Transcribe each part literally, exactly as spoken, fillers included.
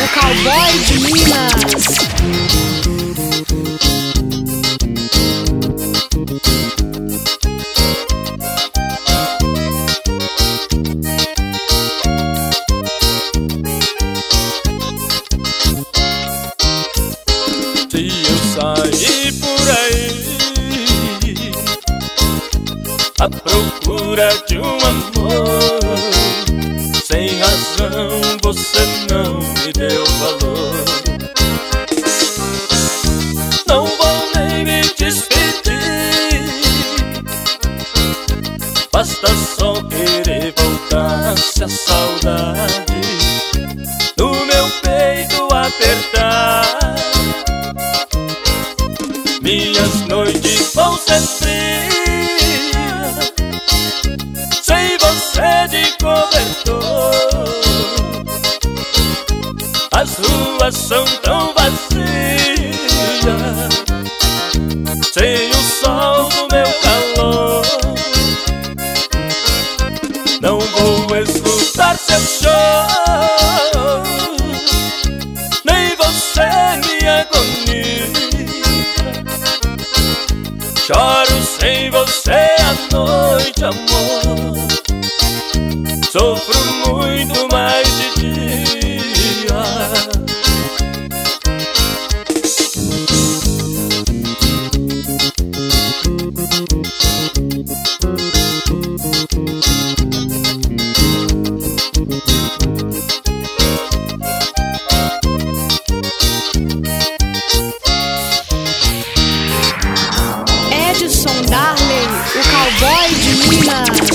o cowboy de Minas. Se eu sair por aí à procura de um amor, sem razão você não me deu valor. Não vou nem me despedir, basta só querer voltar, se a saudade no meu peito apertar. Minhas noites vão ser frias, sem você de cobertor. As ruas são tão vazias, sem o sol no meu calor. Não vou escutar seu choro, nem você me agoniza. Choro sem você à noite, amor. Sofro muito mais de dia. Edson Darley, o cowboy de Minas.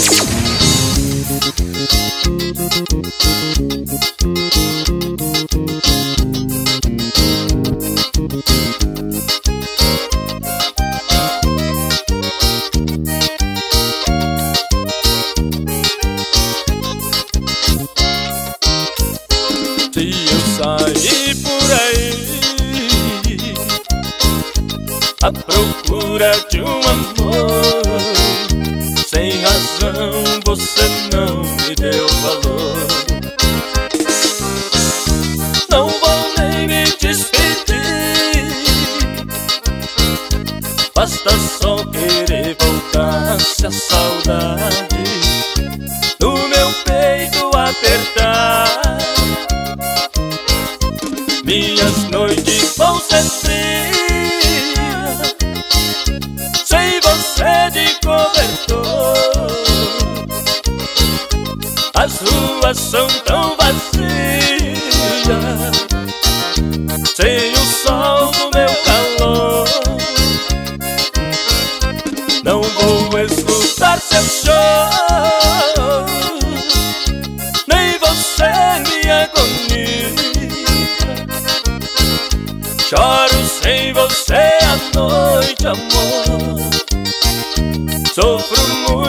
Se eu sair por aí à procura de um amor, sem razão você não me deu valor. Não vou nem me despedir, basta só querer voltar, se a saudade no meu peito apertar. Minhas noites vão ser frias, sem você de cobertor. As ruas são tão vazias, sem o sol no meu calor. Não vou escutar seu choro, nem você me agoniza. Choro sem você à noite, amor. Sofro muito